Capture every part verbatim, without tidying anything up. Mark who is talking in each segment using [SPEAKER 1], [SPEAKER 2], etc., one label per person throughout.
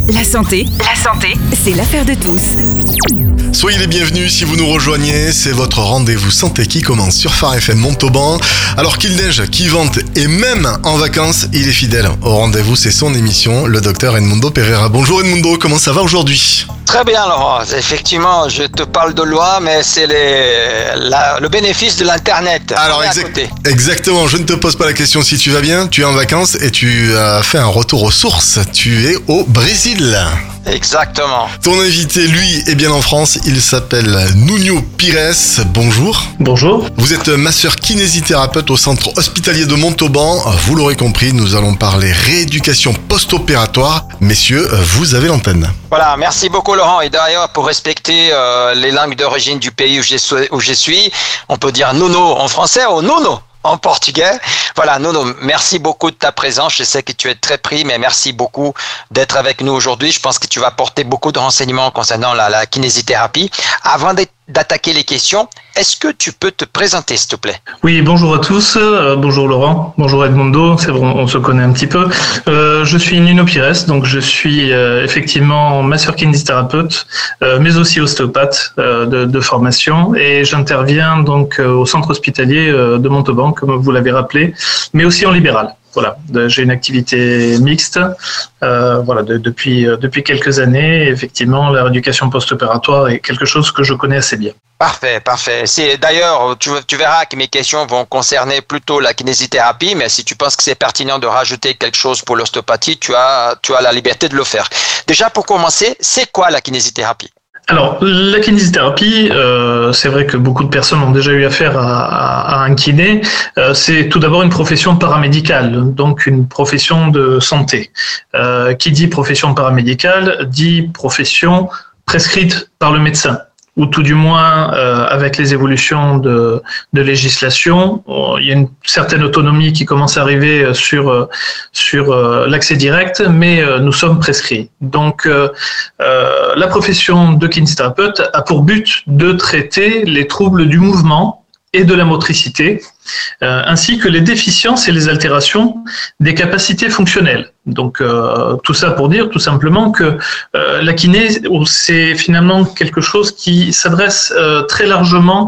[SPEAKER 1] La santé, la santé, c'est l'affaire de tous.
[SPEAKER 2] Soyez les bienvenus si vous nous rejoignez, c'est votre rendez-vous santé qui commence sur Phare F M Montauban. Alors qu'il neige, qu'il vente et même en vacances, il est fidèle au rendez-vous, c'est son émission, le docteur Edmundo Pereira. Bonjour Edmundo, comment ça va aujourd'hui ?
[SPEAKER 3] Très bien Laurent, effectivement je te parle de loi mais c'est les, la, le bénéfice de l'internet.
[SPEAKER 2] Alors exact, exactement, je ne te pose pas la question si tu vas bien, tu es en vacances et tu as fait un retour aux sources, tu es au Brésil.
[SPEAKER 3] Exactement.
[SPEAKER 2] Ton invité, lui, est bien en France. Il s'appelle Nuno Pires. Bonjour.
[SPEAKER 4] Bonjour.
[SPEAKER 2] Vous êtes masseur kinésithérapeute au centre hospitalier de Montauban. Vous l'aurez compris, nous allons parler rééducation post-opératoire. Messieurs, vous avez l'antenne.
[SPEAKER 3] Voilà, merci beaucoup Laurent. Et d'ailleurs, pour respecter euh, les langues d'origine du pays où je, suis, où je suis, on peut dire Nuno en français ou Nuno en portugais. Voilà, Nuno, merci beaucoup de ta présence. Je sais que tu es très pris, mais merci beaucoup d'être avec nous aujourd'hui. Je pense que tu vas apporter beaucoup de renseignements concernant la, la kinésithérapie. Avant d'attaquer les questions, est-ce que tu peux te présenter, s'il te plaît ?
[SPEAKER 4] Oui, bonjour à tous. Euh, bonjour Laurent. Bonjour Edmundo. C'est vrai, on se connaît un petit peu. Euh, je suis Nuno Pires, donc je suis euh, effectivement masseur kinésithérapeute, euh, mais aussi ostéopathe euh, de, de formation, et j'interviens donc euh, au centre hospitalier euh, de Montauban, comme vous l'avez rappelé, mais aussi en libéral. Voilà, j'ai une activité mixte, euh, voilà, de, depuis euh, depuis quelques années. Effectivement, la rééducation post-opératoire est quelque chose que je connais assez bien.
[SPEAKER 3] Parfait, parfait. C'est d'ailleurs, tu, tu verras que mes questions vont concerner plutôt la kinésithérapie, mais si tu penses que c'est pertinent de rajouter quelque chose pour l'ostéopathie, tu as tu as la liberté de le faire. Déjà, pour commencer, c'est quoi la kinésithérapie ?
[SPEAKER 4] Alors, la kinésithérapie, euh, c'est vrai que beaucoup de personnes ont déjà eu affaire à, à, à un kiné. Euh, c'est tout d'abord une profession paramédicale, donc une profession de santé. Euh, qui dit profession paramédicale dit profession prescrite par le médecin, ou tout du moins euh, avec les évolutions de, de législation, il y a une certaine autonomie qui commence à arriver sur sur euh, l'accès direct, mais euh, nous sommes prescrits. Donc, euh, euh, la profession de kinésithérapeute a pour but de traiter les troubles du mouvement et de la motricité, euh, ainsi que les déficiences et les altérations des capacités fonctionnelles. Donc euh, tout ça pour dire tout simplement que euh, la kiné, c'est finalement quelque chose qui s'adresse euh, très largement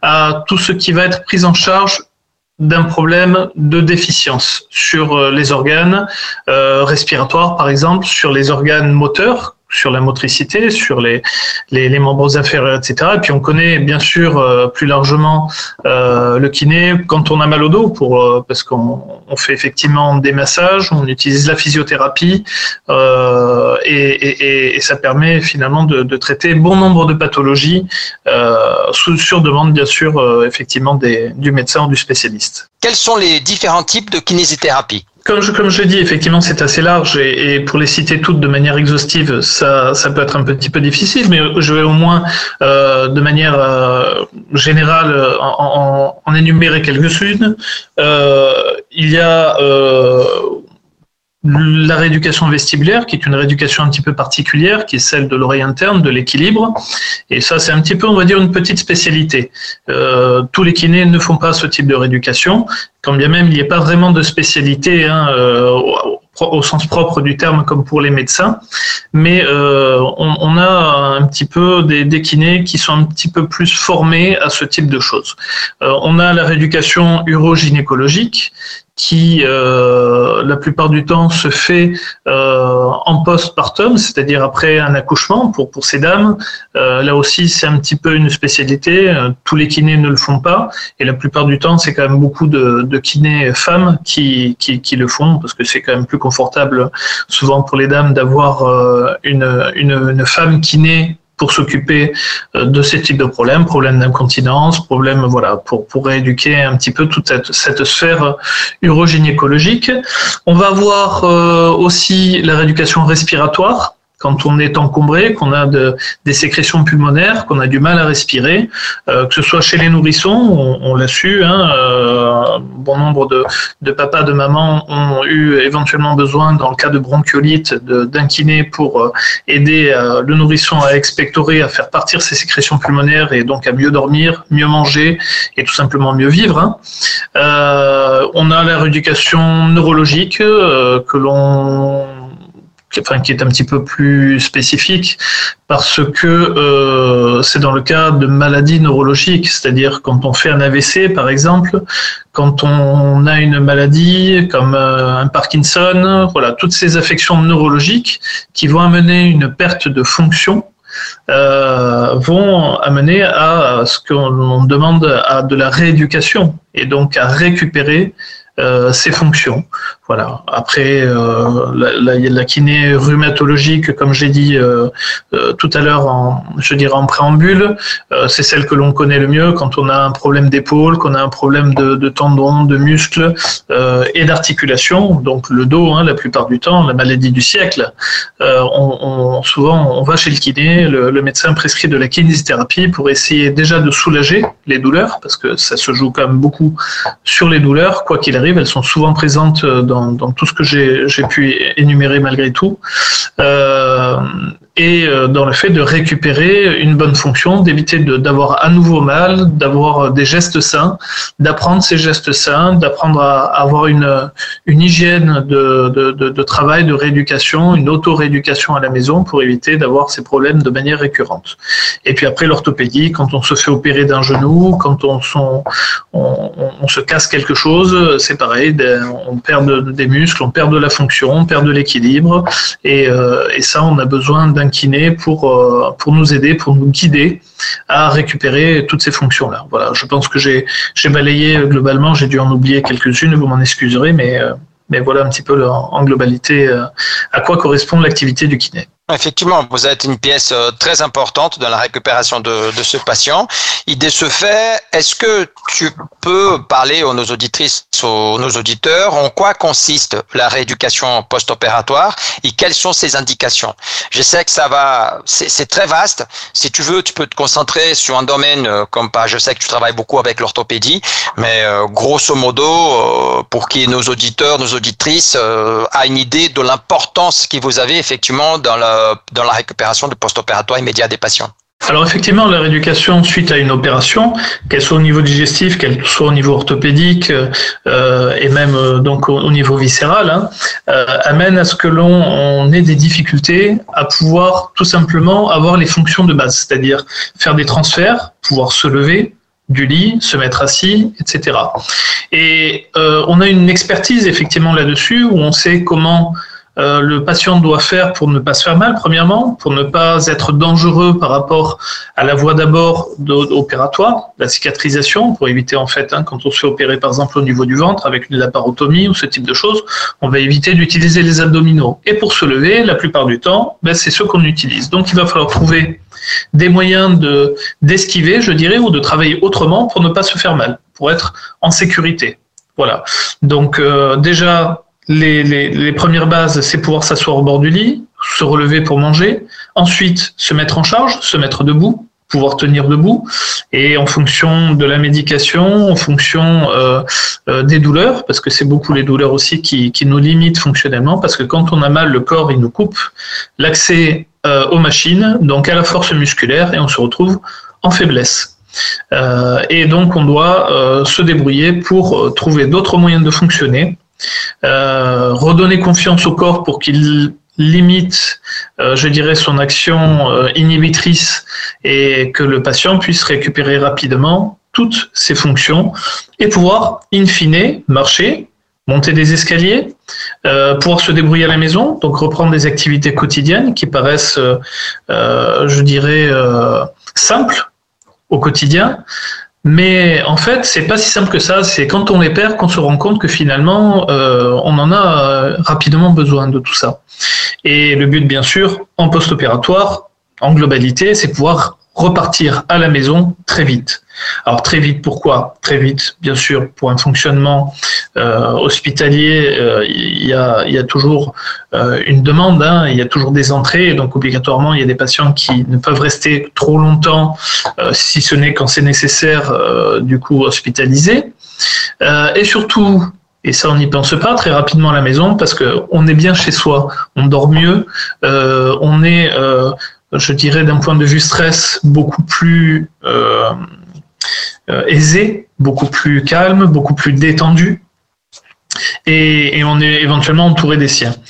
[SPEAKER 4] à tout ce qui va être pris en charge d'un problème de déficience sur euh, les organes euh, respiratoires par exemple, sur les organes moteurs, sur la motricité, sur les, les, les membres inférieurs, et cetera. Et puis on connaît bien sûr euh, plus largement euh, le kiné quand on a mal au dos, pour, euh, parce qu'on on fait effectivement des massages, on utilise la physiothérapie euh, et, et, et ça permet finalement de, de traiter bon nombre de pathologies euh, sous, sur demande bien sûr euh, effectivement des, du médecin ou du spécialiste.
[SPEAKER 3] Quels sont les différents types de kinésithérapie ?
[SPEAKER 4] Comme je, comme je l'ai dit, effectivement, c'est assez large et, et pour les citer toutes de manière exhaustive, ça, ça peut être un petit peu difficile, mais je vais au moins, euh, de manière euh, générale, en, en, en énumérer quelques-unes. Euh, il y a euh, la rééducation vestibulaire, qui est une rééducation un petit peu particulière, qui est celle de l'oreille interne, de l'équilibre. Et ça, c'est un petit peu, on va dire, une petite spécialité. Euh, tous les kinés ne font pas ce type de rééducation, quand bien même il n'y a pas vraiment de spécialité hein, euh, au, au sens propre du terme comme pour les médecins. Mais euh, on, on a un petit peu des, des kinés qui sont un petit peu plus formés à ce type de choses. Euh, on a la rééducation urogynécologique, qui euh, la plupart du temps se fait euh, en postpartum, c'est-à-dire après un accouchement pour pour ces dames. Euh, là aussi, c'est un petit peu une spécialité. Euh, tous les kinés ne le font pas, et la plupart du temps, c'est quand même beaucoup de, de kinés femmes qui, qui qui le font parce que c'est quand même plus confortable, souvent pour les dames, d'avoir euh, une une une femme kiné pour s'occuper de ces types de problèmes, problèmes d'incontinence, problèmes, voilà, pour, pour rééduquer un petit peu toute cette, cette sphère urogynécologique. On va avoir euh, aussi la rééducation respiratoire, quand on est encombré, qu'on a de, des sécrétions pulmonaires, qu'on a du mal à respirer, euh, que ce soit chez les nourrissons, on, on l'a su, hein, euh, bon nombre de, de papas, de mamans ont eu éventuellement besoin, dans le cas de bronchiolite, de, d'un kiné pour euh, aider euh, le nourrisson à expectorer, à faire partir ses sécrétions pulmonaires et donc à mieux dormir, mieux manger et tout simplement mieux vivre. Hein. Euh, on a la rééducation neurologique euh, que l'on enfin qui est un petit peu plus spécifique parce que euh, c'est dans le cas de maladies neurologiques, c'est-à-dire quand on fait un A V C par exemple, quand on a une maladie comme euh, un Parkinson, voilà, toutes ces affections neurologiques qui vont amener une perte de fonction euh, vont amener à ce qu'on demande à de la rééducation et donc à récupérer euh, ses fonctions. Voilà. Après, euh, la, la, la kiné rhumatologique, comme j'ai dit euh, euh, tout à l'heure, en, je dirais en préambule, euh, c'est celle que l'on connaît le mieux quand on a un problème d'épaule, qu'on a un problème de, de tendons, de muscles euh, et d'articulation. Donc le dos, hein, la plupart du temps, la maladie du siècle. Euh, on, on, souvent, on va chez le kiné, le, le médecin prescrit de la kinésithérapie pour essayer déjà de soulager les douleurs, parce que ça se joue quand même beaucoup sur les douleurs. Quoi qu'il arrive, elles sont souvent présentes dans Dans, dans tout ce que j'ai, j'ai pu énumérer malgré tout, euh, et dans le fait de récupérer une bonne fonction, d'éviter de, d'avoir à nouveau mal, d'avoir des gestes sains, d'apprendre ces gestes sains, d'apprendre à, à avoir une, une hygiène de, de, de, de travail, de rééducation, une auto-rééducation à la maison pour éviter d'avoir ces problèmes de manière récurrente. Et puis après l'orthopédie, quand on se fait opérer d'un genou, quand on, son, on, on, on se casse quelque chose, c'est pareil, on perd de, des muscles, on perd de la fonction, on perd de l'équilibre, et, euh, et ça, on a besoin d'un kiné pour, euh, pour nous aider, pour nous guider à récupérer toutes ces fonctions-là. Voilà, je pense que j'ai, j'ai balayé globalement, j'ai dû en oublier quelques-unes, vous m'en excuserez, mais, euh, mais voilà un petit peu en, en globalité euh, à quoi correspond l'activité du kiné.
[SPEAKER 3] Effectivement, vous êtes une pièce très importante dans la récupération de, de ce patient. Et de ce fait, est-ce que tu peux parler aux nos auditrices, aux nos auditeurs, en quoi consiste la rééducation post-opératoire et quelles sont ses indications? Je sais que ça va, c'est, c'est très vaste. Si tu veux, tu peux te concentrer sur un domaine comme pas. Je sais que tu travailles beaucoup avec l'orthopédie, mais euh, grosso modo, euh, pour que nos auditeurs, nos auditrices euh, aient une idée de l'importance que vous avez effectivement dans la dans la récupération du post-opératoire immédiat des patients.
[SPEAKER 4] Alors effectivement, la rééducation suite à une opération, qu'elle soit au niveau digestif, qu'elle soit au niveau orthopédique euh, et même euh, donc au, au niveau viscéral, hein, euh, amène à ce que l'on on ait des difficultés à pouvoir tout simplement avoir les fonctions de base, c'est-à-dire faire des transferts, pouvoir se lever du lit, se mettre assis, et cetera. Et euh, on a une expertise effectivement là-dessus où on sait comment Euh, le patient doit faire pour ne pas se faire mal, premièrement, pour ne pas être dangereux par rapport à la voie d'abord opératoire, la cicatrisation, pour éviter en fait, hein, quand on se fait opérer par exemple au niveau du ventre avec une laparotomie ou ce type de choses, on va éviter d'utiliser les abdominaux. Et pour se lever, la plupart du temps, ben, c'est ce qu'on utilise. Donc il va falloir trouver des moyens de, d'esquiver, je dirais, ou de travailler autrement pour ne pas se faire mal, pour être en sécurité. Voilà. Donc euh, déjà, Les, les, les premières bases, c'est pouvoir s'asseoir au bord du lit, se relever pour manger, ensuite se mettre en charge, se mettre debout, pouvoir tenir debout, et en fonction de la médication, en fonction euh, euh, des douleurs, parce que c'est beaucoup les douleurs aussi qui, qui nous limitent fonctionnellement, parce que quand on a mal, le corps, il nous coupe l'accès euh, aux machines, donc à la force musculaire, et on se retrouve en faiblesse. Euh, et donc on doit euh, se débrouiller pour euh, trouver d'autres moyens de fonctionner, Euh, redonner confiance au corps pour qu'il limite, euh, je dirais, son action euh, inhibitrice et que le patient puisse récupérer rapidement toutes ses fonctions et pouvoir, in fine, marcher, monter des escaliers, euh, pouvoir se débrouiller à la maison, donc reprendre des activités quotidiennes qui paraissent, euh, euh, je dirais, euh, simples au quotidien. Mais en fait, c'est pas si simple que ça. C'est quand on les perd qu'on se rend compte que finalement, euh, on en a euh, rapidement besoin de tout ça. Et le but, bien sûr, en post-opératoire, en globalité, c'est pouvoir repartir à la maison très vite. Alors très vite, pourquoi? Très vite, bien sûr, pour un fonctionnement euh, hospitalier, euh, il y a, il y a toujours euh, une demande, hein, il y a toujours des entrées, et donc obligatoirement, il y a des patients qui ne peuvent rester trop longtemps, euh, si ce n'est quand c'est nécessaire, euh, du coup, hospitalisés. Euh, et surtout, et ça on n'y pense pas, très rapidement à la maison, parce qu'on est bien chez soi, on dort mieux, euh, on est... Euh, je dirais d'un point de vue stress, beaucoup plus euh, euh, aisé, beaucoup plus calme, beaucoup plus détendu. Et, et on est éventuellement entouré des siens.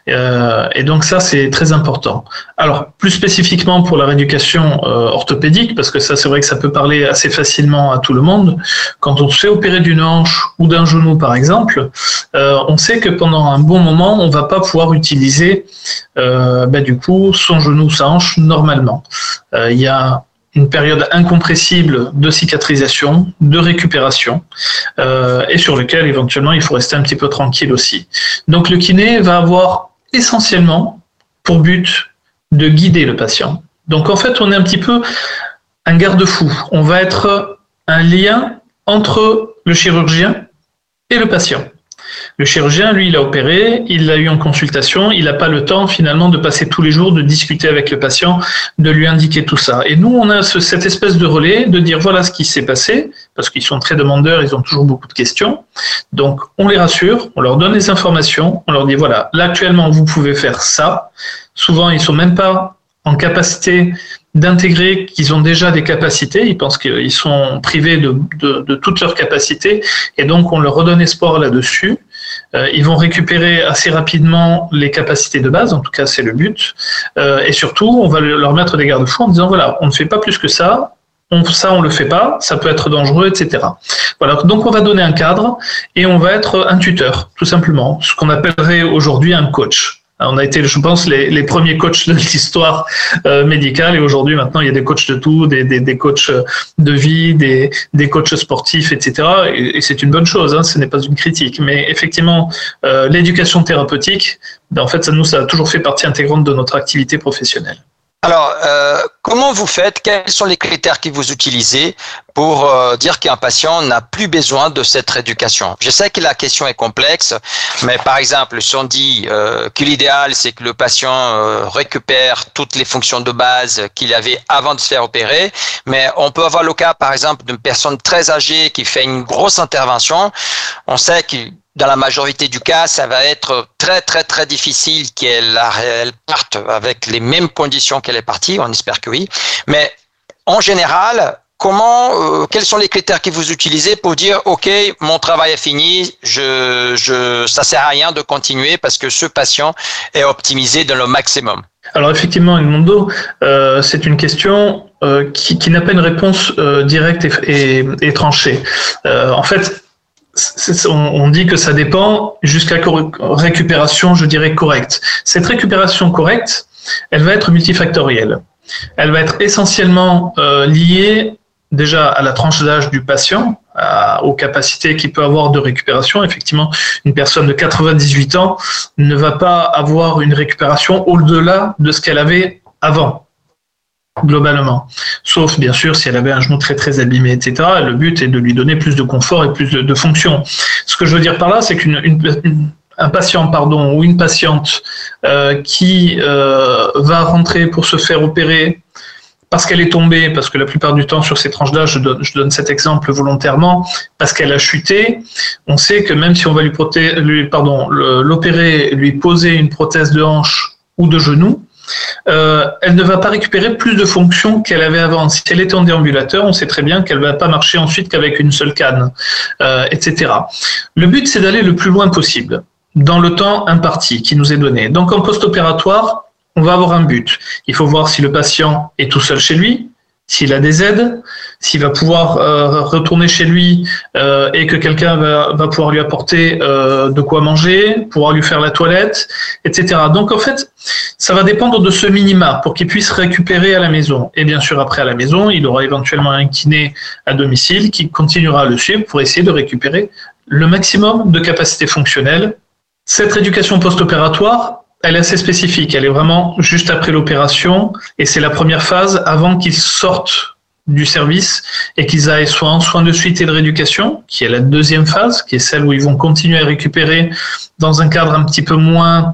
[SPEAKER 4] Euh, et donc ça, c'est très important. Alors, plus spécifiquement pour la rééducation euh, orthopédique, parce que ça, c'est vrai que ça peut parler assez facilement à tout le monde, quand on se fait opérer d'une hanche ou d'un genou, par exemple, euh, on sait que pendant un bon moment, on va pas pouvoir utiliser euh, bah, du coup son genou, sa hanche normalement. Euh, il y a une période incompressible de cicatrisation, de récupération, euh, et sur lequel éventuellement il faut rester un petit peu tranquille aussi. Donc le kiné va avoir essentiellement pour but de guider le patient. Donc en fait, on est un petit peu un garde-fou. On va être un lien entre le chirurgien et le patient. Le chirurgien, lui, il a opéré, il l'a eu en consultation, il n'a pas le temps finalement de passer tous les jours, de discuter avec le patient, de lui indiquer tout ça. Et nous, on a ce, cette espèce de relais de dire voilà ce qui s'est passé, parce qu'ils sont très demandeurs, ils ont toujours beaucoup de questions. Donc, on les rassure, on leur donne les informations, on leur dit voilà, là actuellement, vous pouvez faire ça. Souvent, ils ne sont même pas en capacité d'intégrer qu'ils ont déjà des capacités, ils pensent qu'ils sont privés de, de, de toutes leurs capacités, et donc on leur redonne espoir là-dessus. Euh, ils vont récupérer assez rapidement les capacités de base, en tout cas c'est le but, euh, et surtout on va leur mettre des garde-fous en disant voilà, on ne fait pas plus que ça, on, ça on le fait pas, ça peut être dangereux, et cetera. Voilà, donc on va donner un cadre et on va être un tuteur, tout simplement, ce qu'on appellerait aujourd'hui un coach. On a été, je pense, les, les premiers coachs de l'histoire euh, médicale, et aujourd'hui, maintenant, il y a des coachs de tout, des, des, des coachs de vie, des, des coachs sportifs, et cetera. Et, et c'est une bonne chose, hein, ce n'est pas une critique. Mais effectivement, euh, l'éducation thérapeutique, ben, en fait, ça nous, ça a toujours fait partie intégrante de notre activité professionnelle.
[SPEAKER 3] Alors, euh, comment vous faites? Quels sont les critères que vous utilisez pour euh, dire qu'un patient n'a plus besoin de cette rééducation? Je sais que la question est complexe, mais par exemple, si on dit euh, que l'idéal, c'est que le patient euh, récupère toutes les fonctions de base qu'il avait avant de se faire opérer, mais on peut avoir le cas, par exemple, d'une personne très âgée qui fait une grosse intervention. On sait que dans la majorité du cas, ça va être très, très, très difficile qu'elle elle parte avec les mêmes conditions qu'elle est partie. On espère que oui. Mais en général, comment, euh, quels sont les critères que vous utilisez pour dire, OK, mon travail est fini, je, je, ça sert à rien de continuer parce que ce patient est optimisé dans le maximum?
[SPEAKER 4] Alors effectivement, Edmondo, euh, c'est une question euh, qui, qui n'a pas une réponse euh, directe et, et, et tranchée. Euh, en fait, C'est, on, on dit que ça dépend jusqu'à cor- récupération, je dirais, correcte. Cette récupération correcte, elle va être multifactorielle. Elle va être essentiellement euh, liée déjà à la tranche d'âge du patient, à, aux capacités qu'il peut avoir de récupération. Effectivement, une personne de quatre-vingt-dix-huit ans ne va pas avoir une récupération au-delà de ce qu'elle avait avant, globalement. Sauf, bien sûr, si elle avait un genou très, très abîmé, et cetera. Le but est de lui donner plus de confort et plus de, de fonction. Ce que je veux dire par là, c'est qu'une une, une, un patient, pardon, ou une patiente euh, qui euh, va rentrer pour se faire opérer parce qu'elle est tombée, parce que la plupart du temps, sur ces tranches d'âge, je donne, je donne cet exemple volontairement, parce qu'elle a chuté, on sait que même si on va lui, proté- lui pardon, le, l'opérer, lui poser une prothèse de hanche ou de genou, Euh, elle ne va pas récupérer plus de fonctions qu'elle avait avant. Si elle était en déambulateur, on sait très bien qu'elle ne va pas marcher ensuite qu'avec une seule canne, euh, et cetera. Le but, c'est d'aller le plus loin possible, dans le temps imparti qui nous est donné. Donc en post-opératoire, on va avoir un but. Il faut voir si le patient est tout seul chez lui, s'il a des aides, s'il va pouvoir euh, retourner chez lui euh, et que quelqu'un va, va pouvoir lui apporter euh, de quoi manger, pouvoir lui faire la toilette, et cetera. Donc en fait, ça va dépendre de ce minima pour qu'il puisse récupérer à la maison. Et bien sûr, après à la maison, il aura éventuellement un kiné à domicile qui continuera à le suivre pour essayer de récupérer le maximum de capacité fonctionnelle. Cette rééducation post-opératoire, elle est assez spécifique, elle est vraiment juste après l'opération et c'est la première phase avant qu'ils sortent du service et qu'ils aillent soit en soins de suite et de rééducation, qui est la deuxième phase, qui est celle où ils vont continuer à récupérer dans un cadre un petit peu moins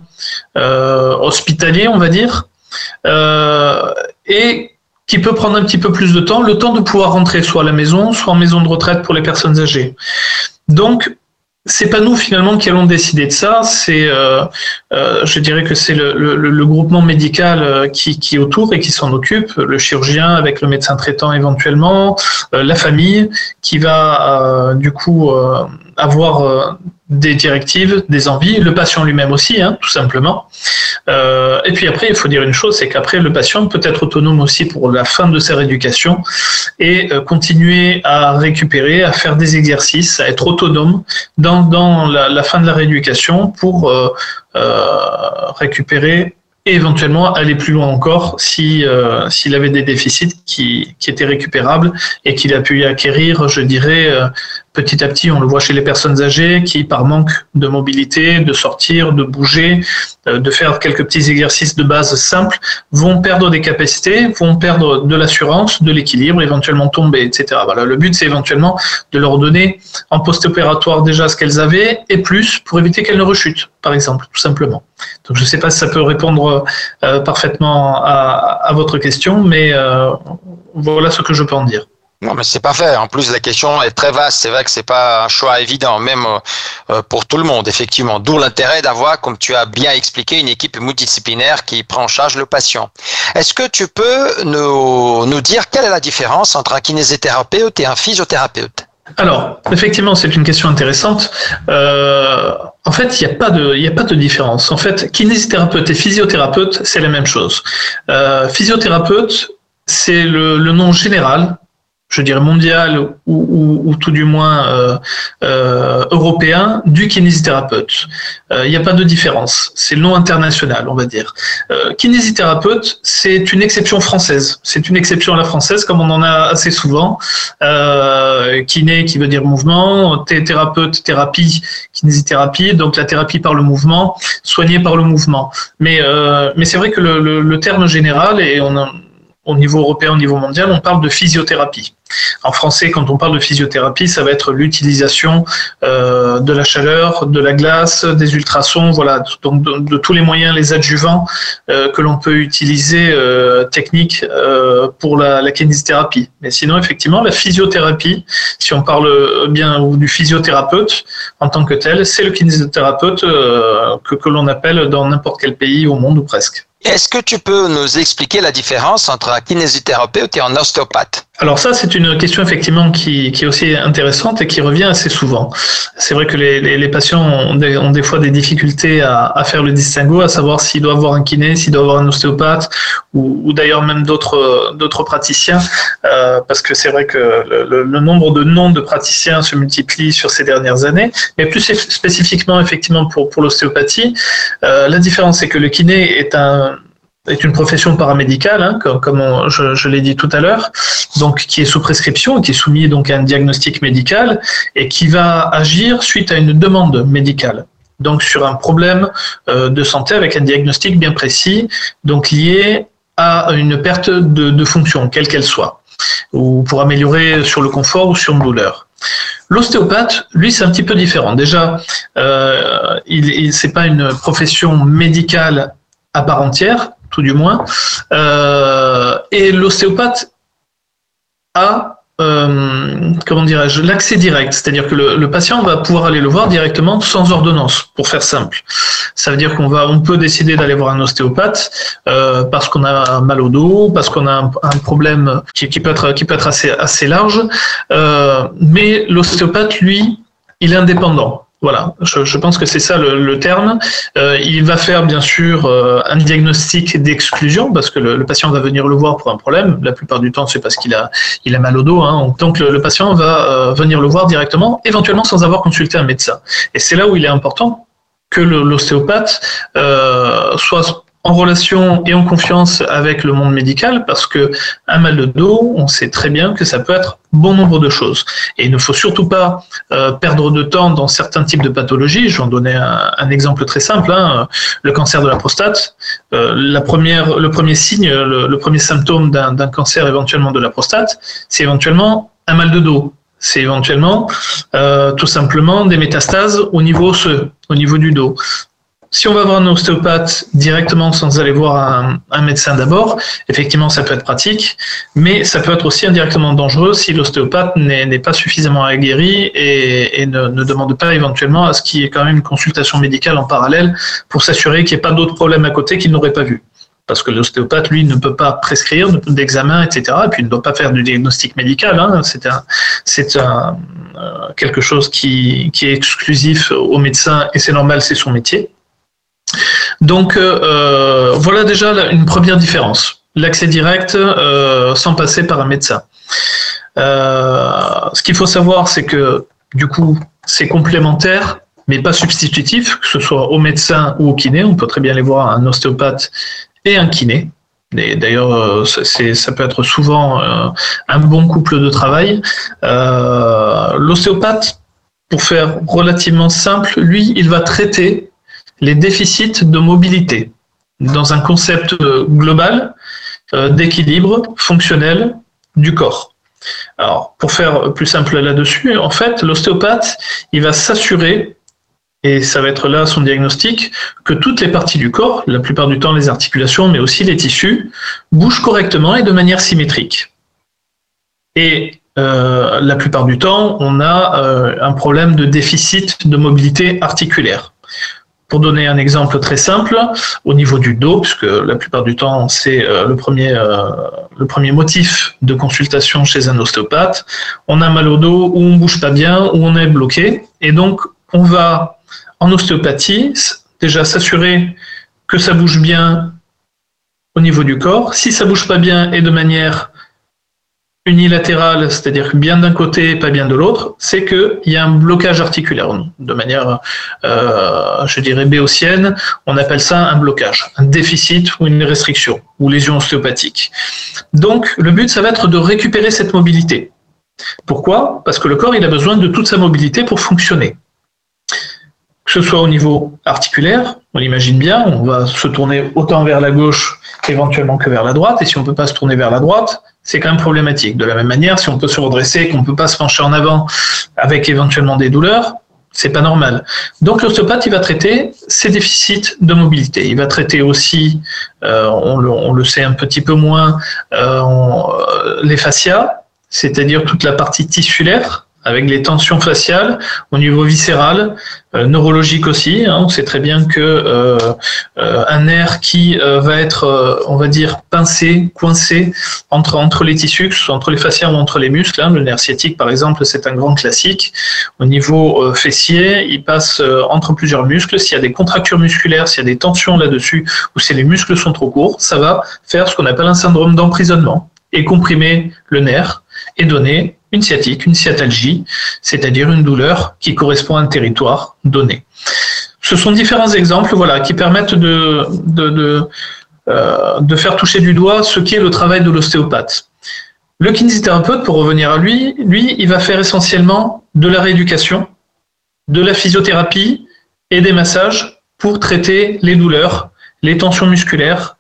[SPEAKER 4] euh, hospitalier, on va dire, euh, et qui peut prendre un petit peu plus de temps, le temps de pouvoir rentrer soit à la maison, soit en maison de retraite pour les personnes âgées. Donc, c'est pas nous finalement qui allons décider de ça, c'est, euh, euh, je dirais que c'est le, le, le groupement médical euh, qui, qui est autour et qui s'en occupe, le chirurgien avec le médecin traitant éventuellement, euh, la famille qui va euh, du coup euh, avoir euh, des directives, des envies, le patient lui-même aussi, hein, tout simplement. Euh, et puis après, il faut dire une chose, c'est qu'après, le patient peut être autonome aussi pour la fin de sa rééducation et euh, continuer à récupérer, à faire des exercices, à être autonome dans, dans la, la fin de la rééducation pour euh, euh, récupérer et éventuellement aller plus loin encore si euh, s'il avait des déficits qui, qui étaient récupérables et qu'il a pu y acquérir, je dirais, euh, petit à petit. On le voit chez les personnes âgées qui, par manque de mobilité, de sortir, de bouger, euh, de faire quelques petits exercices de base simples, vont perdre des capacités, vont perdre de l'assurance, de l'équilibre, éventuellement tomber, et cetera. Voilà, le but, c'est éventuellement de leur donner en post-opératoire déjà ce qu'elles avaient et plus pour éviter qu'elles ne rechutent, par exemple, tout simplement. Donc, je ne sais pas si ça peut répondre euh, parfaitement à, à votre question, mais euh, voilà ce que je peux en dire.
[SPEAKER 3] Non, mais c'est pas fait. En plus, la question est très vaste. C'est vrai que c'est pas un choix évident, même euh, pour tout le monde, effectivement. D'où l'intérêt d'avoir, comme tu as bien expliqué, une équipe multidisciplinaire qui prend en charge le patient. Est-ce que tu peux nous, nous dire quelle est la différence entre un kinésithérapeute et un physiothérapeute?
[SPEAKER 4] Alors, effectivement, c'est une question intéressante. Euh, en fait, il n'y a pas de, il n'y a pas de différence. En fait, kinésithérapeute et physiothérapeute, c'est la même chose. Euh, physiothérapeute, c'est le, le nom général, je dirais mondial ou, ou, ou tout du moins euh, euh, européen du kinésithérapeute. Il euh, n'y a pas de différence. C'est le nom international, on va dire. Euh, kinésithérapeute, c'est une exception française. C'est une exception à la française, comme on en a assez souvent. Euh, kiné, qui veut dire mouvement, thérapeute, thérapie, kinésithérapie, donc la thérapie par le mouvement, soigner par le mouvement. Mais, euh, mais c'est vrai que le, le, le terme général, et on a, au niveau européen, au niveau mondial, on parle de physiothérapie. En français, quand on parle de physiothérapie, ça va être l'utilisation euh, de la chaleur, de la glace, des ultrasons, voilà, donc de, de tous les moyens, les adjuvants euh, que l'on peut utiliser euh, techniques euh, pour la, la kinésithérapie. Mais sinon, effectivement, la physiothérapie, si on parle bien ou du physiothérapeute en tant que tel, c'est le kinésithérapeute euh, que, que l'on appelle dans n'importe quel pays au monde ou presque.
[SPEAKER 3] Est-ce que tu peux nous expliquer la différence entre un kinésithérapeute et un ostéopathe?
[SPEAKER 4] Alors ça, c'est une question effectivement qui, qui est aussi intéressante et qui revient assez souvent. C'est vrai que les, les, les patients ont des, ont des fois des difficultés à, à faire le distinguo, à savoir s'ils doivent avoir un kiné, s'ils doivent avoir un ostéopathe ou, ou d'ailleurs même d'autres, d'autres praticiens, euh, parce que c'est vrai que le, le nombre de noms de praticiens se multiplie sur ces dernières années. Mais plus spécifiquement effectivement pour, pour l'ostéopathie, euh, la différence c'est que le kiné est un est une profession paramédicale, hein, comme, comme on, je, je l'ai dit tout à l'heure, donc qui est sous prescription, qui est soumis donc à un diagnostic médical et qui va agir suite à une demande médicale. Donc sur un problème euh, de santé avec un diagnostic bien précis, donc lié à une perte de, de fonction, quelle qu'elle soit, ou pour améliorer sur le confort ou sur une douleur. L'ostéopathe, lui, c'est un petit peu différent. Déjà, euh, il, il c'est pas une profession médicale à part entière, tout du moins, euh, et l'ostéopathe a, euh, comment dirais-je, l'accès direct, c'est-à-dire que le, le patient va pouvoir aller le voir directement sans ordonnance, pour faire simple. Ça veut dire qu'on va, on peut décider d'aller voir un ostéopathe euh, parce qu'on a mal au dos, parce qu'on a un, un problème qui, qui peut être, qui peut être assez, assez large, euh, mais l'ostéopathe, lui, il est indépendant. Voilà, je, je pense que c'est ça le, le terme. Euh, il va faire bien sûr euh, un diagnostic d'exclusion parce que le, le patient va venir le voir pour un problème. La plupart du temps, c'est parce qu'il a, il a mal au dos. Hein. Donc le, le patient va euh, venir le voir directement, éventuellement sans avoir consulté un médecin. Et c'est là où il est important que le, l'ostéopathe euh, soit en relation et en confiance avec le monde médical, parce que un mal de dos, on sait très bien que ça peut être bon nombre de choses. Et il ne faut surtout pas euh, perdre de temps dans certains types de pathologies. Je vais en donner un, un exemple très simple, hein. Le cancer de la prostate. Euh, la première, le premier signe, le, le premier symptôme d'un, d'un cancer éventuellement de la prostate, c'est éventuellement un mal de dos. C'est éventuellement euh, tout simplement des métastases au niveau osseux, au niveau du dos. Si on va voir un ostéopathe directement sans aller voir un, un médecin d'abord, effectivement, ça peut être pratique, mais ça peut être aussi indirectement dangereux si l'ostéopathe n'est, n'est pas suffisamment aguerri et, et ne, ne demande pas éventuellement à ce qu'il y ait quand même une consultation médicale en parallèle pour s'assurer qu'il n'y ait pas d'autres problèmes à côté qu'il n'aurait pas vus. parce que l'ostéopathe, lui, ne peut pas prescrire d'examen, et cetera. Et puis, il ne doit pas faire du diagnostic médical. Hein. C'est, un, c'est un, euh, quelque chose qui, qui est exclusif au médecin, et c'est normal, c'est son métier. Donc, euh, voilà déjà une première différence. L'accès direct euh, sans passer par un médecin. Euh, ce qu'il faut savoir, c'est que, du coup, c'est complémentaire, mais pas substitutif, que ce soit au médecin ou au kiné. On peut très bien les voir, un ostéopathe et un kiné. Et d'ailleurs, c'est, ça peut être souvent euh, un bon couple de travail. Euh, l'ostéopathe, pour faire relativement simple, lui, il va traiter les déficits de mobilité dans un concept global euh, d'équilibre fonctionnel du corps. Alors, pour faire plus simple là-dessus, en fait, l'ostéopathe, il va s'assurer, et ça va être là son diagnostic, que toutes les parties du corps, la plupart du temps les articulations, mais aussi les tissus, bougent correctement et de manière symétrique. Et euh, la plupart du temps, on a euh, un problème de déficit de mobilité articulaire. Pour donner un exemple très simple, au niveau du dos, puisque la plupart du temps c'est euh, le premier, euh, le premier motif de consultation chez un ostéopathe, on a mal au dos, ou on bouge pas bien, ou on est bloqué, et donc on va en ostéopathie déjà s'assurer que ça bouge bien au niveau du corps. Si ça bouge pas bien et de manière unilatérale, c'est-à-dire bien d'un côté, pas bien de l'autre, c'est qu'il y a un blocage articulaire. De manière, euh, je dirais, béotienne, on appelle ça un blocage, un déficit ou une restriction, ou lésion ostéopathique. Donc, le but, ça va être de récupérer cette mobilité. Pourquoi ? Parce que le corps, il a besoin de toute sa mobilité pour fonctionner. Que ce soit au niveau articulaire, on l'imagine bien, on va se tourner autant vers la gauche éventuellement que vers la droite, et si on ne peut pas se tourner vers la droite, c'est quand même problématique. De la même manière, si on peut se redresser et qu'on ne peut pas se pencher en avant avec éventuellement des douleurs, c'est pas normal. Donc l'ostéopathe, il va traiter ces déficits de mobilité. Il va traiter aussi, euh, on, le, on le sait un petit peu moins, euh, on, euh, les fascias, c'est-à-dire toute la partie tissulaire, avec les tensions faciales au niveau viscéral, euh, neurologique aussi. Hein, on sait très bien que euh, euh, un nerf qui euh, va être, euh, on va dire, pincé, coincé entre entre les tissus, que ce soit entre les fascias ou entre les muscles. Hein, le nerf sciatique, par exemple, c'est un grand classique. Au niveau euh, fessier, il passe euh, entre plusieurs muscles. S'il y a des contractures musculaires, s'il y a des tensions là-dessus, ou si les muscles sont trop courts, ça va faire ce qu'on appelle un syndrome d'emprisonnement et comprimer le nerf et donner une sciatique, une sciatalgie, c'est-à-dire une douleur qui correspond à un territoire donné. Ce sont différents exemples, voilà, qui permettent de, de, de, euh, de faire toucher du doigt ce qui est le travail de l'ostéopathe. Le kinésithérapeute, pour revenir à lui, lui, il va faire essentiellement de la rééducation, de la physiothérapie et des massages pour traiter les douleurs, les tensions musculaires,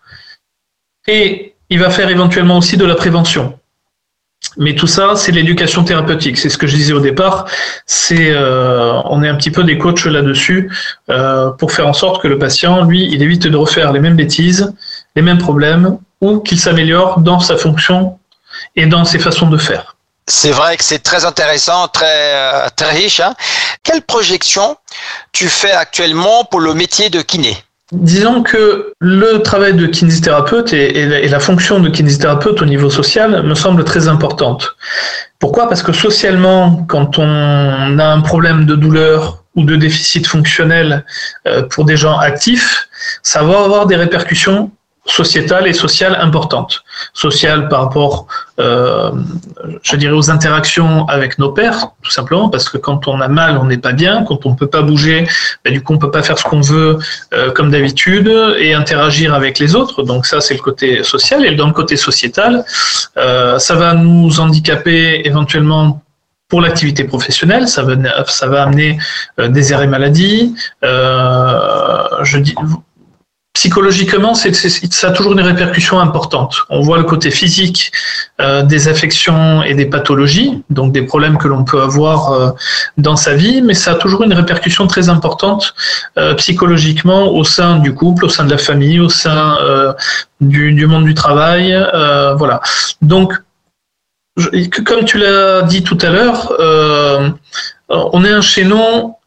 [SPEAKER 4] et il va faire éventuellement aussi de la prévention. Mais tout ça, c'est l'éducation thérapeutique. C'est ce que je disais au départ. C'est, euh, on est un petit peu des coachs là-dessus euh, pour faire en sorte que le patient, lui, il évite de refaire les mêmes bêtises, les mêmes problèmes, ou qu'il s'améliore dans sa fonction et dans ses façons de faire.
[SPEAKER 3] C'est vrai que c'est très intéressant, très très riche. Hein. Quelle projection tu fais actuellement pour le métier de kiné ?
[SPEAKER 4] Disons que le travail de kinésithérapeute et, et, la, et la fonction de kinésithérapeute au niveau social me semble très importante. Pourquoi ? Parce que socialement, quand on a un problème de douleur ou de déficit fonctionnel euh, pour des gens actifs, ça va avoir des répercussions sociétale et sociale importante. Sociale par rapport, euh, je dirais, aux interactions avec nos pairs, tout simplement, parce que quand on a mal, on n'est pas bien. Quand on ne peut pas bouger, ben, du coup, on ne peut pas faire ce qu'on veut euh, comme d'habitude et interagir avec les autres. Donc ça, c'est le côté social. Et dans le côté sociétal, euh, ça va nous handicaper éventuellement pour l'activité professionnelle, ça va, ça va amener euh, des arrêts maladie. Euh, je dis... Psychologiquement, c'est, c'est, ça a toujours une répercussion importante. On voit le côté physique euh, des affections et des pathologies, donc des problèmes que l'on peut avoir euh, dans sa vie, mais ça a toujours une répercussion très importante euh, psychologiquement au sein du couple, au sein de la famille, au sein euh, du, du monde du travail. Euh, voilà. Donc, je, comme tu l'as dit tout à l'heure, euh, on est un chaînon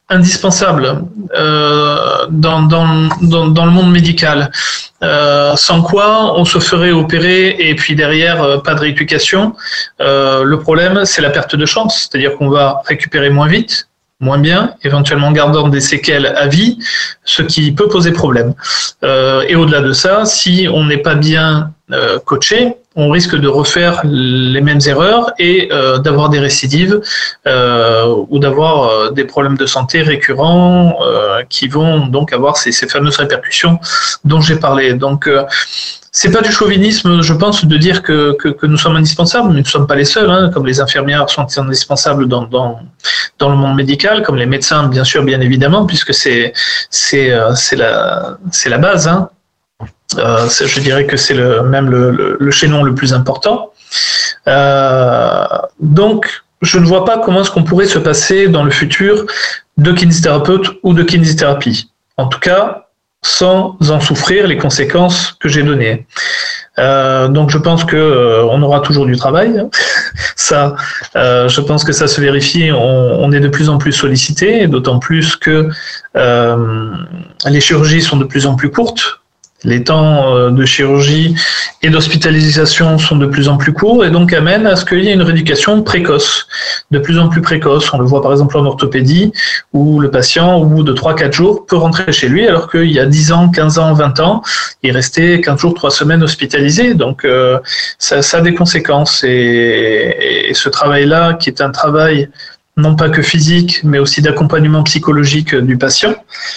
[SPEAKER 4] indispensable euh, dans, dans, dans, dans le monde médical, euh, sans quoi on se ferait opérer et puis derrière, euh, pas de rééducation. Euh, le problème, c'est la perte de chance, c'est-à-dire qu'on va récupérer moins vite, moins bien, éventuellement gardant des séquelles à vie, ce qui peut poser problème. Euh, et au-delà de ça, si on n'est pas bien euh, coaché, on risque de refaire les mêmes erreurs et euh, d'avoir des récidives euh, ou d'avoir euh, des problèmes de santé récurrents euh, qui vont donc avoir ces, ces fameuses répercussions dont j'ai parlé. Donc, euh, c'est pas du chauvinisme, je pense, de dire que, que, que nous sommes indispensables, mais nous ne sommes pas les seuls, hein, comme les infirmières sont indispensables dans, dans, dans le monde médical, comme les médecins, bien sûr, bien évidemment, puisque c'est, c'est, c'est, la, c'est la base, hein. Euh, je dirais que c'est le, même le, le, le chaînon le plus important. Euh, donc, je ne vois pas comment est-ce qu'on pourrait se passer dans le futur de kinésithérapeute ou de kinésithérapie. En tout cas, sans en souffrir les conséquences que j'ai données. Euh, donc, je pense que euh, on aura toujours du travail. Ça, euh, je pense que ça se vérifie. On, on est de plus en plus sollicité, et d'autant plus que euh, les chirurgies sont de plus en plus courtes. Les temps de chirurgie et d'hospitalisation sont de plus en plus courts et donc amènent à ce qu'il y ait une rééducation précoce, de plus en plus précoce. On le voit par exemple en orthopédie où le patient, au bout de trois à quatre jours, peut rentrer chez lui alors qu'il y a dix ans, quinze ans, vingt ans, il restait quinze jours, trois semaines hospitalisé. Donc euh, ça, ça a des conséquences et, et ce travail-là, qui est un travail non pas que physique, mais aussi d'accompagnement psychologique du patient,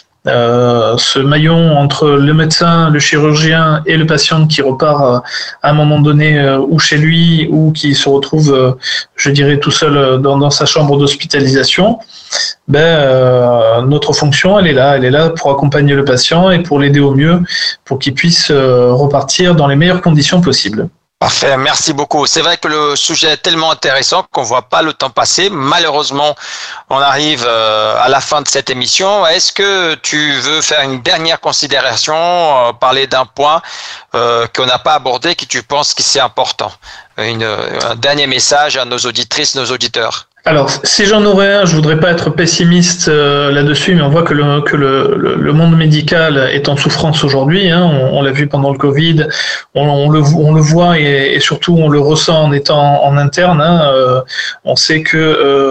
[SPEAKER 4] Euh, ce maillon entre le médecin, le chirurgien et le patient qui repart euh, à un moment donné euh, ou chez lui ou qui se retrouve, euh, je dirais, tout seul euh, dans, dans sa chambre d'hospitalisation, ben, euh, notre fonction, elle est là. Elle est là pour accompagner le patient et pour l'aider au mieux pour qu'il puisse euh, repartir dans les meilleures conditions possibles.
[SPEAKER 3] Parfait, merci beaucoup. C'est vrai que le sujet est tellement intéressant qu'on voit pas le temps passer. Malheureusement, on arrive à la fin de cette émission. Est-ce que tu veux faire une dernière considération, euh, parler d'un point euh, qu'on n'a pas abordé, qui tu penses que c'est important? Une, un dernier message à nos auditrices, nos auditeurs.
[SPEAKER 4] Alors, si j'en aurais un, je voudrais pas être pessimiste euh, là-dessus, mais on voit que le que le, le, le monde médical est en souffrance aujourd'hui. Hein, on, on l'a vu pendant le Covid, on, on le on le voit et, et surtout on le ressent en étant en interne. Hein, euh, on sait que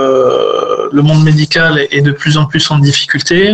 [SPEAKER 4] euh, le monde médical est de plus en plus en difficulté.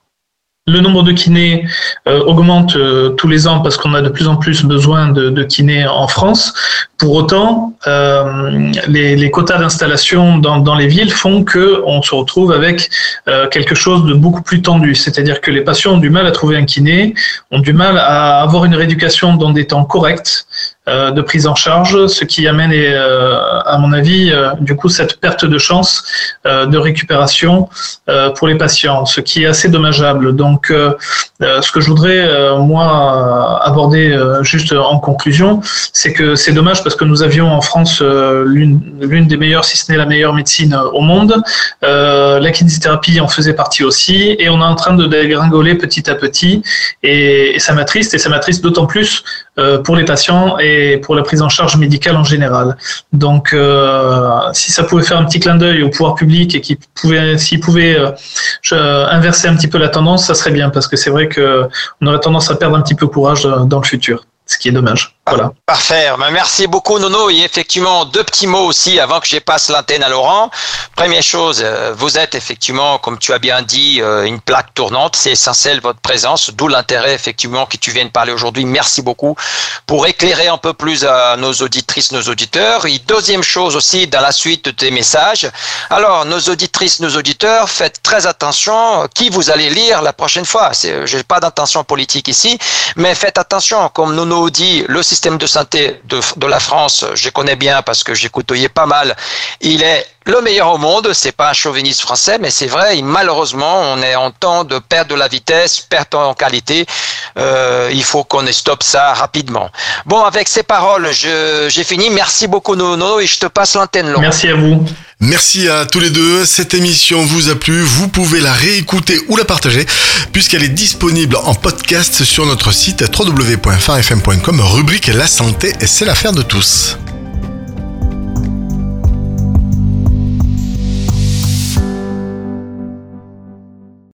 [SPEAKER 4] Le nombre de kinés euh, augmente euh, tous les ans parce qu'on a de plus en plus besoin de, de kinés en France. Pour autant, euh, les, les quotas d'installation dans, dans les villes font qu'on se retrouve avec euh, quelque chose de beaucoup plus tendu. C'est-à-dire que les patients ont du mal à trouver un kiné, ont du mal à avoir une rééducation dans des temps corrects euh, de prise en charge, ce qui amène, euh, à mon avis, euh, du coup, cette perte de chance euh, de récupération euh, pour les patients, ce qui est assez dommageable. Donc, euh, euh, ce que je voudrais, euh, moi, aborder euh, juste en conclusion, c'est que c'est dommage parce que nous avions en France euh, l'une, l'une des meilleures, si ce n'est la meilleure médecine au monde. Euh, la kinésithérapie en faisait partie aussi et on est en train de dégringoler petit à petit et, et ça m'attriste et ça m'attriste d'autant plus euh, pour les patients et pour la prise en charge médicale en général. Donc, euh, si ça pouvait faire un petit clin d'œil au pouvoir public et qu'il pouvait, s'il pouvait euh, je, inverser un petit peu la tendance, ça serait bien parce que c'est vrai qu'on aurait tendance à perdre un petit peu courage dans le futur, ce qui est dommage. Voilà.
[SPEAKER 3] Parfait. Merci beaucoup, Nono. Et effectivement, deux petits mots aussi avant que je passe l'antenne à Laurent. Première chose, vous êtes effectivement, comme tu as bien dit, une plaque tournante. C'est essentiel votre présence, d'où l'intérêt effectivement que tu viennes parler aujourd'hui. Merci beaucoup pour éclairer un peu plus à nos auditrices, nos auditeurs. Et deuxième chose aussi, dans la suite de tes messages. Alors, nos auditrices, nos auditeurs, faites très attention qui vous allez lire la prochaine fois. C'est, j'ai pas d'intention politique ici, mais faites attention. Comme Nono dit, le système de santé de, de la France, je connais bien parce que j'ai côtoyé pas mal, il est le meilleur au monde, c'est pas un chauviniste français, mais c'est vrai, malheureusement, on est en temps de perte de la vitesse, perte en qualité, euh, il faut qu'on stoppe ça rapidement. Bon, avec ces paroles, je, j'ai fini, merci beaucoup Nono et je te passe l'antenne Laurent.
[SPEAKER 4] Merci à vous.
[SPEAKER 2] Merci à tous les deux, cette émission vous a plu, vous pouvez la réécouter ou la partager puisqu'elle est disponible en podcast sur notre site w w w point phare f m point com, rubrique La Santé et c'est l'affaire de tous.